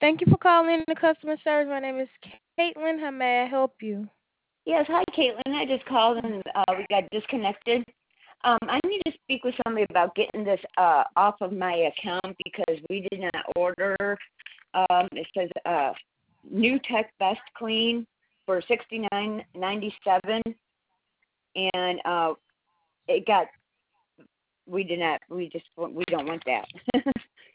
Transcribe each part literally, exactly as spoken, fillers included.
Thank you for calling the customer service. My name is Caitlin. How may I help you? Yes, hi Caitlin. I just called and uh, we got disconnected. Um, I need to speak with somebody about getting this uh, off of my account because we did not order. Um, it says uh, new Tech Best Clean for sixty nine ninety seven, and uh, it got. We did not. We just we don't want that.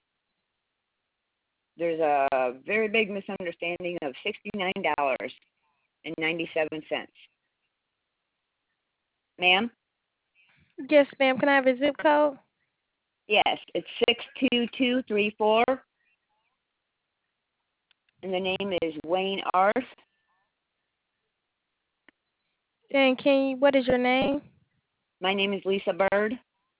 There's a very big misunderstanding of sixty nine dollars and ninety seven cents, ma'am. Yes, ma'am. Can I have a zip code? Yes, it's six two two three four, and the name is Wayne Arth. And can you, what is your name? My name is Lisa Bird.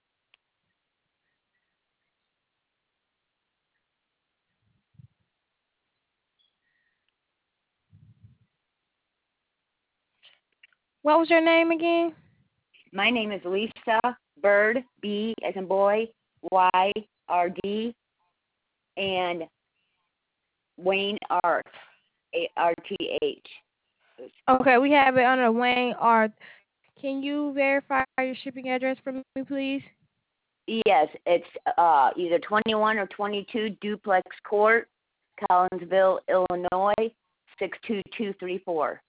What was your name again? My name is Lisa Bird, B as in boy, Y R D, and Wayne Arth, A R T H. Okay, we have it under Wayne Art. Can you verify your shipping address for me, please? Yes, it's uh, either twenty-one or twenty-two Duplex Court, Collinsville, Illinois, six two two three four.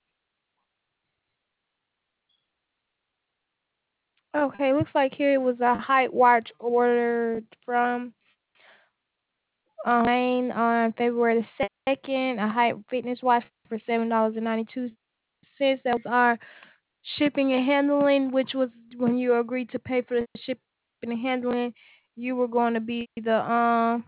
Okay, looks like here it was a height watch ordered from um, Wayne on February the second. A height fitness watch for seven dollars and ninety two cents. That was our shipping and handling, which was when you agreed to pay for the shipping and handling. You were going to be the um.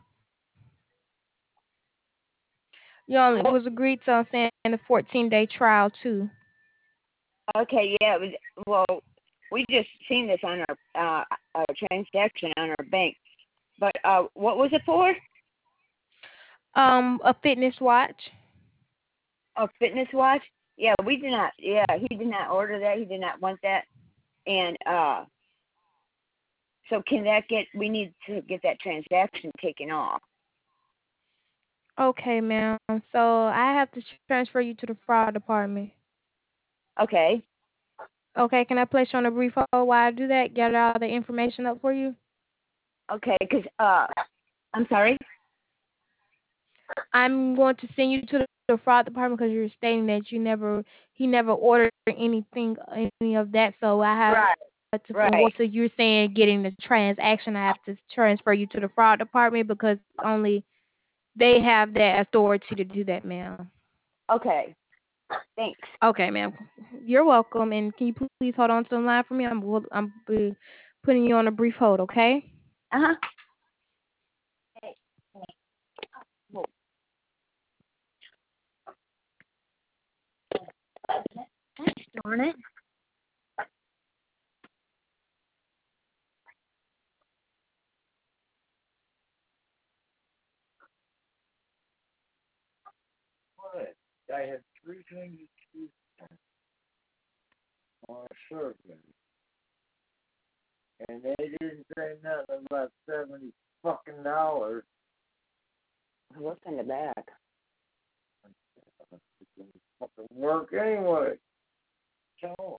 You only it was agreed to, I'm saying, a fourteen day trial too. Okay, yeah, it was, well, we just seen this on our uh, our transaction on our bank. But uh, what was it for? Um, a fitness watch. A fitness watch? Yeah, we did not. Yeah, he did not order that. He did not want that. And uh, so can that get? We need to get that transaction taken off. Okay, ma'am. So I have to transfer you to the fraud department. Okay. Okay, can I place you on a brief hold while I do that? Get all the information up for you. Okay, because uh, I'm sorry. I'm going to send you to the fraud department because you're stating that you never, he never ordered anything, any of that. So I have Right. to, Right. so you're saying getting the transaction, I have to transfer you to the fraud department because only they have that authority to do that, ma'am. Okay. Thanks. Okay, ma'am. You're welcome. And can you please hold on to the line for me? I'm I'm uh, putting you on a brief hold, okay? Uh huh. Hey. Whoa. Darn it. What? I had three things to choose on a survey, and they didn't say nothing about seventy fucking dollars. What's in the back? Fucking work anyway. So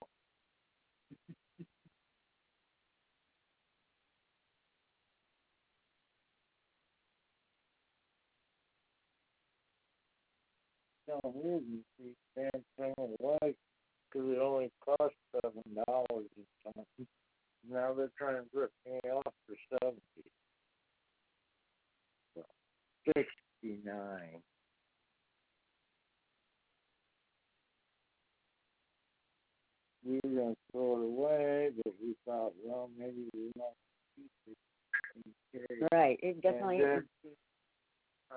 no reason to stand thing away because it only cost seven dollars or something. Now they're trying to rip me off for seventy. So, Sixty-nine. We were gonna throw it away, but we thought, well, maybe we might keep it in case. Right. It definitely. And then, uh,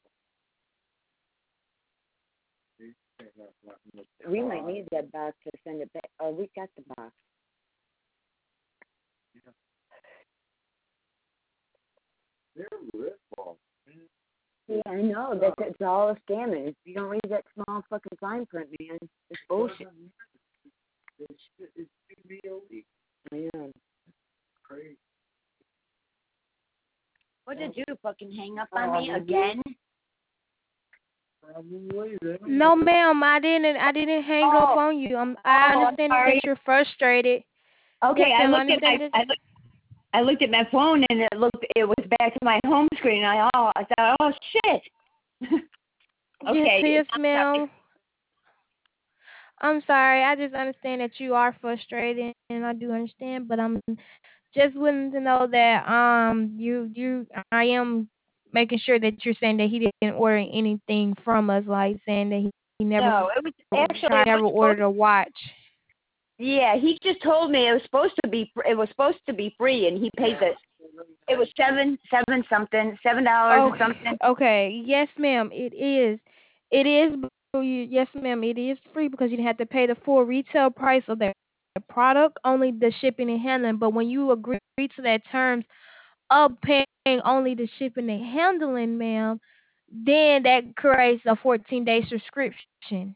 We might need that box to send it back. Oh, we got the box. they're rip-offs. Yeah, I know. That it's all a scam. And if you don't read that small fucking fine print, man, it's bullshit. It's, it's too be illegal. I know. Crazy. What did you do? Fucking hang up on me again? I've been waiting. No, ma'am, I didn't. I didn't hang up Oh, on you. Um, I oh, I'm understand that sorry. you're frustrated. Yes, Okay, I ma'am, I looked at understand my that. I looked I looked at my phone and it looked it was back to my home screen. I oh I thought oh shit. Yes, Okay, yes, I'm sorry. ma'am. I'm sorry. I just understand that you are frustrated, and I do understand. But I'm just willing to know that um you you I am making sure that you're saying that he didn't order anything from us, like saying that he, he never No, it was actually tried, it was never supposed. ordered a watch. Yeah, he just told me it was supposed to be fr- it was supposed to be free, and he paid the it was seven seven something seven dollars or Okay, something. okay, yes, ma'am, it is. It is. but you- Yes, ma'am, it is free because you have to pay the full retail price of the product, only the shipping and handling. But when you agree to that terms of paying only the shipping and handling, ma'am, then that creates a fourteen day subscription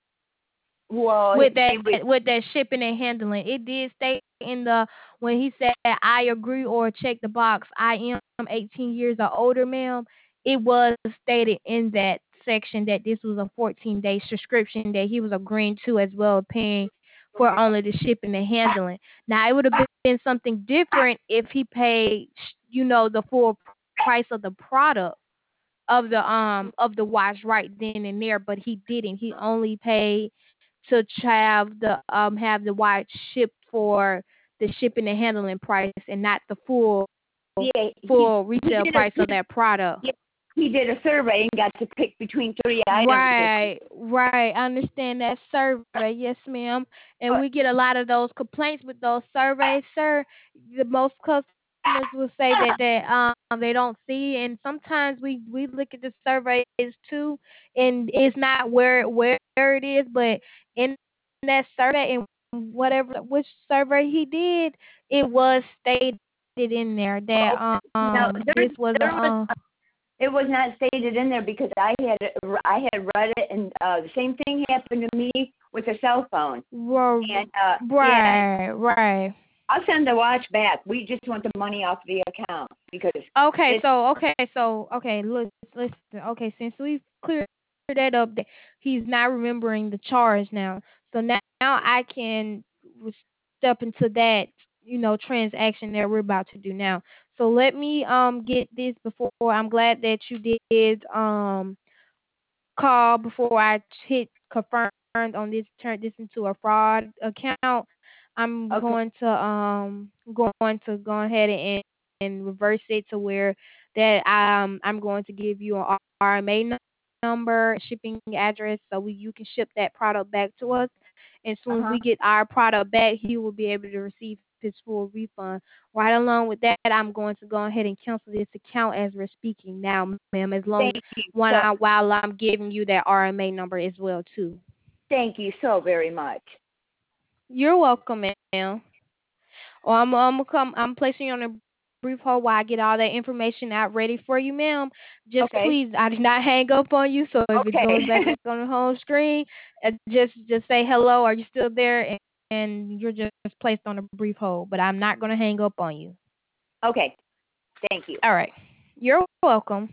Well, with they would. that with that shipping and handling. It did state in the when he said I agree or check the box, I am eighteen years or older, ma'am. It was stated in that section that this was a fourteen day subscription that he was agreeing to, as well as paying for only the shipping and handling. Now it would have been something different if he paid, you know, the full price of the product of the um of the watch right then and there, but he didn't. He only paid to have the um have the watch shipped for the shipping and handling price, and not the full Yeah, he full he retail did a price of that product. he he did a survey and got to pick between three items or Right, something. right. I understand that survey, yes, ma'am. And But we get a lot of those complaints with those surveys, sir. The most customers will say that that um they don't see, and sometimes we we look at the surveys too, and it's not where where it is, but in that survey and whatever which survey he did, it was stated in there well, that no, um there this was a there was um it was not stated in there because I had I had read it and uh, the same thing happened to me with a cell phone. And uh yeah, right, right. I'll send the watch back. We just want the money off the account because Okay, it's so okay, so okay, look, listen. Okay, since we've cleared that up, that he's not remembering the charge now. So now, now I can step into that, you know, transaction that we're about to do now. So let me um get this before. I'm glad that you did um call before I hit confirmed on this, turn this into a fraud account. I'm okay. going to um going to go ahead and, and reverse it to where that um I'm going to give you an R M A n- number, shipping address, so we, you can ship that product back to us. As Uh soon as huh. we get our product back, he will be able to receive his full refund. Right along with that, I'm going to go ahead and cancel this account as we're speaking now, ma'am. As long Thank as you while so I, while I'm giving you that R M A number as well too. thank you so very much. You're welcome, ma'am. Well, I'm I'm come I'm placing you on a brief hold while I get all that information out ready for you, ma'am. Just Okay. please, I did not hang up on you. So if it goes back Okay. on the home screen, uh, just just say hello. Are you still there? And, and you're just placed on a brief hold. But I'm not going to hang up on you. Okay. Thank you. All right. You're welcome.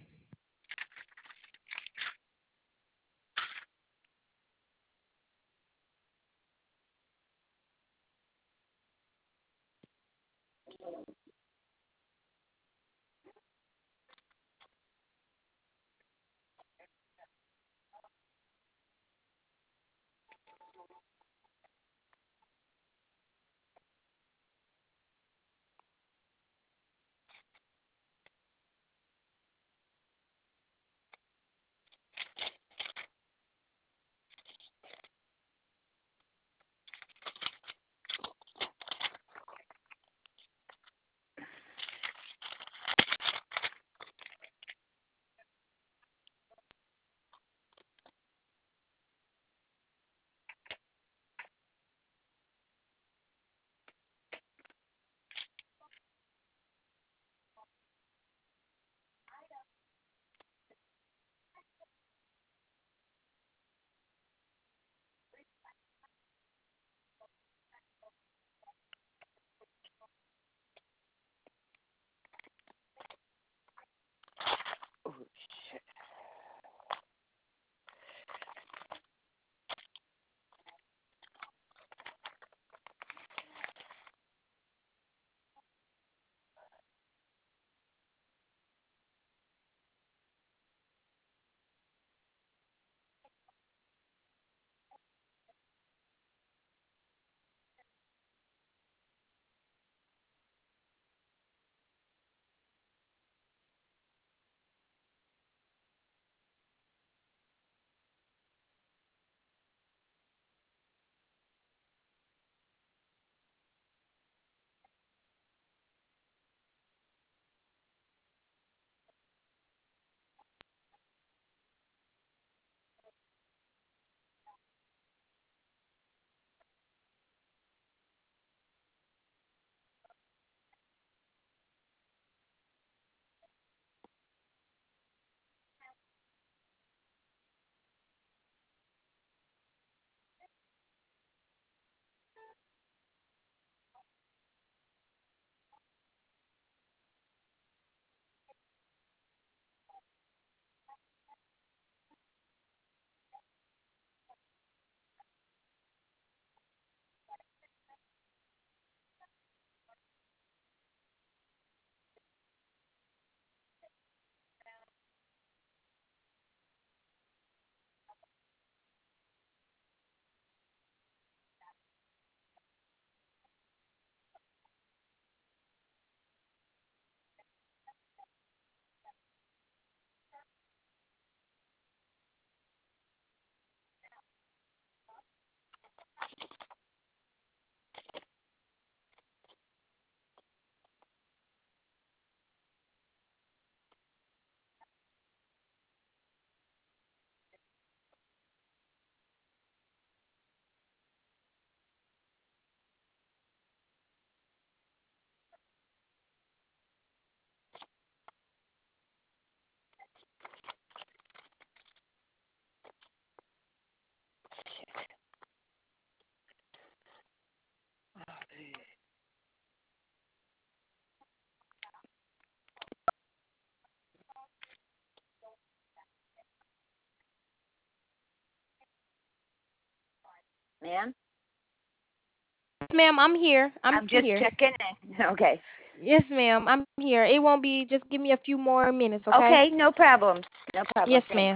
Ma'am? Ma'am, I'm here. I'm I'm just here. checking in. Okay. Yes, ma'am, I'm here. It won't be. Just give me a few more minutes, okay? Okay, no problem. No problem. Yes, Thanks. ma'am.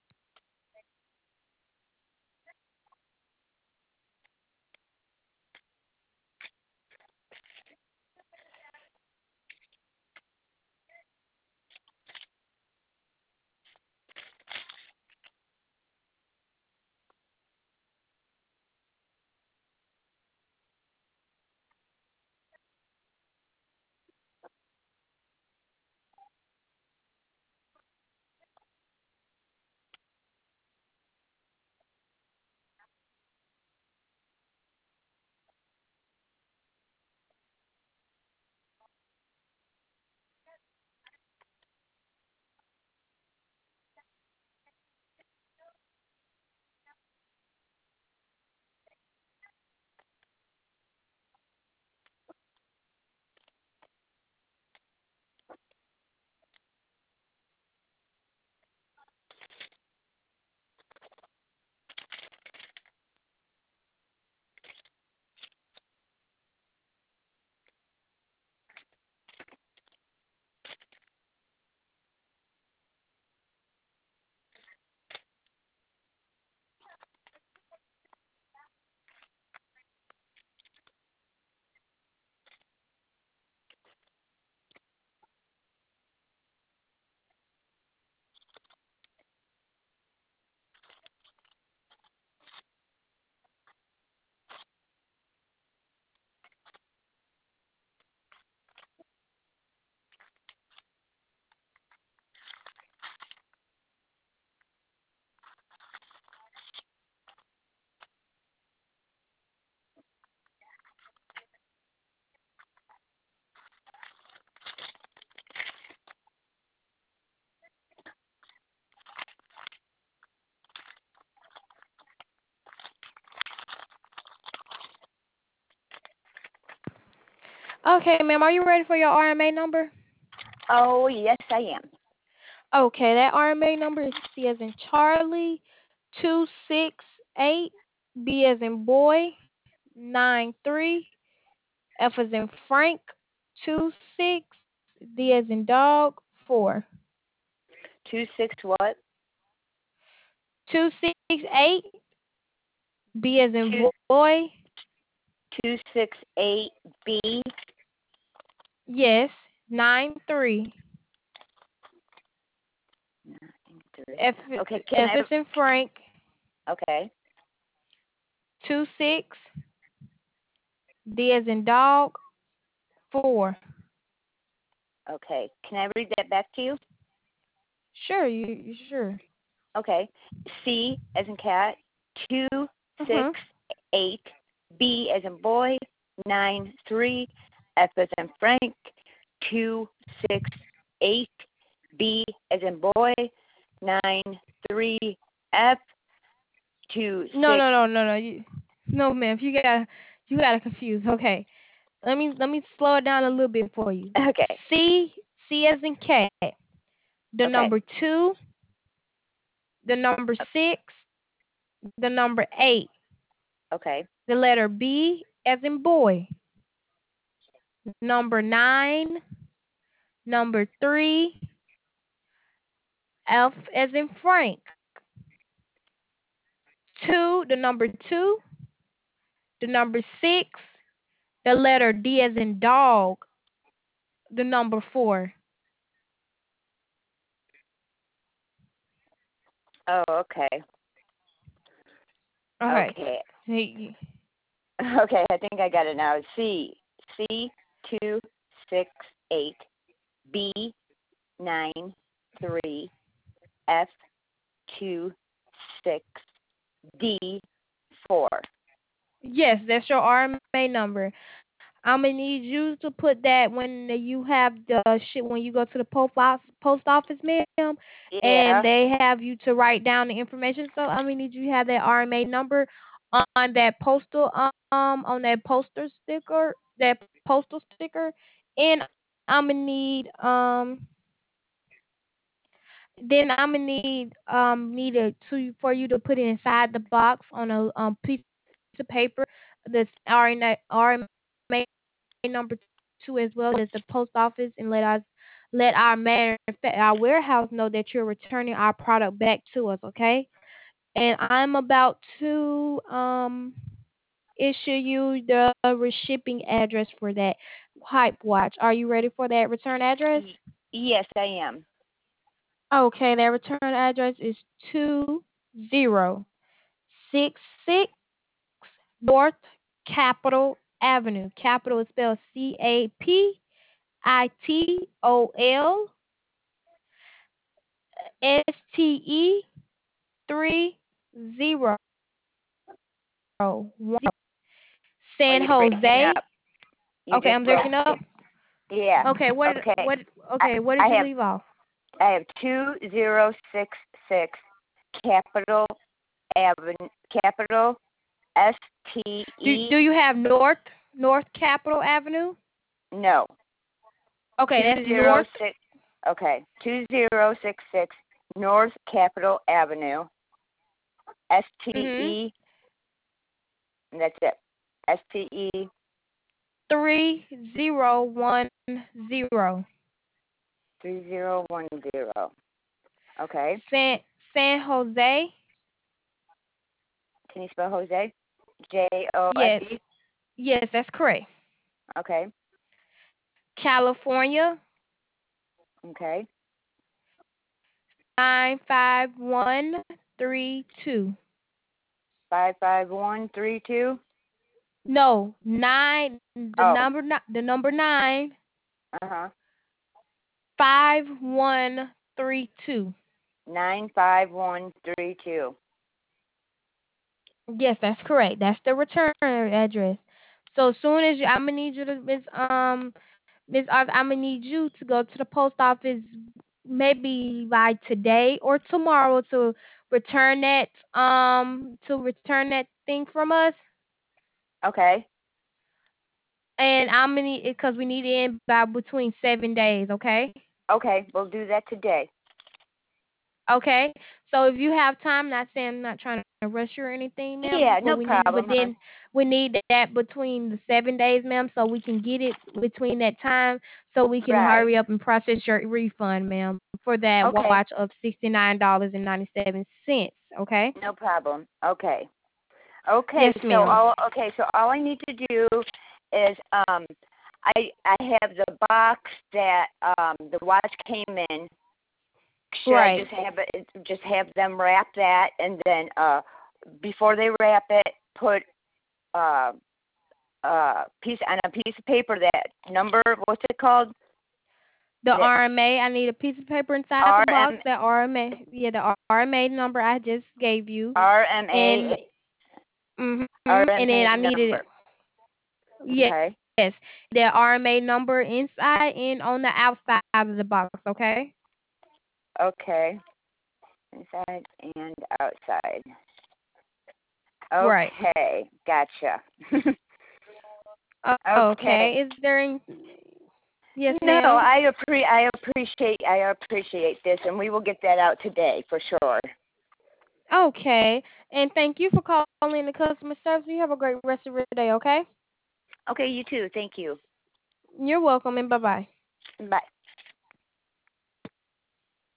Okay, ma'am. Are you ready for your R M A number? Oh, yes, I am. Okay, that R M A number is C as in Charlie, two six eight, B as in boy, nine three, F as in Frank, two six, D as in dog, four. Two six what? Two six eight, B as in Two boy, two six eight B. yes, nine three, Nine three. F Okay, can F I? as in Frank, Okay. two six, D as in dog, four. Okay. Can I read that back to you? Sure, you, you sure. Okay. C as in cat. Two six Mhm. eight. B as in boy. Nine three. F as in Frank. Two six eight. B as in boy. Nine three. F two No, six. no, no, no, no. You, no, ma'am. You got you got to confuse. Okay. Let me let me slow it down a little bit for you. Okay. C C as in cat. The Okay. number two. The number six. The number eight. Okay. The letter B as in boy. Number nine. Number three. F as in Frank. Two. The number two. The number six. The letter D as in dog. The number four. Oh, okay. Okay. Okay. Hey, Okay, I think I got it now. C C two six eight B nine three F two six D four. yes, that's your R M A number. I'm gonna need you to put that when you have the shit when you go to the post office, post office, ma'am, and Yeah. they have you to write down the information. So I'm gonna need you to have that R M A number on that postal um on that poster sticker, that postal sticker, and I'm gonna need um then I'm gonna need um need it to for you to put it inside the box on a um piece of paper of paper, this R M A, R M A number two as well as the post office, and let us let our manufa- our warehouse know that you're returning our product back to us, okay? And I'm about to um issue you the shipping address for that Hype Watch. Are you ready for that return address? Y- yes, I am. Okay, that return address is two zero six six North Capitol Avenue. Capitol is spelled C A P I T O L S T E three zero one Oh, San you're breaking Jose. up. You Okay, just I'm broke. breaking up. Yeah. Okay, what Okay. what I, okay, what did I you have leave off? I have two zero six six Capitol Avenue, Capital S T Do E. do you have North North Capitol Avenue? No, Okay, two that's zero North. six. Okay, two zero six six North Capitol Avenue, S T Mhm. E. And that's it. S T E Three zero one zero. three zero one zero. Okay. San San Jose. Can you spell Jose? J O S Yes. E. Yes, that's correct. Okay. California. Okay. Nine five one three two. Five five one three two. No, nine. The Oh. number ni- the number nine Uh huh. five one three two. Nine five one three two. Yes, that's correct. That's the return address. So as soon as you, I'm gonna need you to Miss um Miss Arthur, I'm gonna need you to go to the post office maybe by today or tomorrow to return that um to return that thing from us. Okay. And I'm gonna need it because we need it in by between seven days. Okay. Okay. We'll do that today. Okay. So if you have time, not saying I'm not trying to rush you or anything, ma'am, Yeah. but No we need, but problem, hon. then we need that between the seven days, ma'am, so we can get it between that time, so we can Right. hurry up and process your refund, ma'am, for that Okay. watch of sixty nine dollars and ninety seven cents. Okay. No problem. Okay. Okay. Yes, So ma'am. all okay. So all I need to do is um, I I have the box that um the watch came in. Should I Right. just have it? Just have them wrap that, and then uh, before they wrap it, put uh uh piece on a piece of paper that number. What's it called? The The R M A. I need a piece of paper inside the R box. M That R M A. Yeah, the R M A number I just gave you, R M A and mhm, R and M then A I needed number. it. Yes. Okay. The R M A number inside and on the outside of the box, okay? Okay. Inside and outside. Right. Okay. Gotcha. Uh, Okay. okay. Is there any... Yes, No, ma'am. I appre- I appreciate I appreciate this, and we will get that out today for sure. Okay. And thank you for calling the customer service. You have a great rest of your day, okay? Okay, you too. Thank you. You're welcome, and bye-bye. Bye.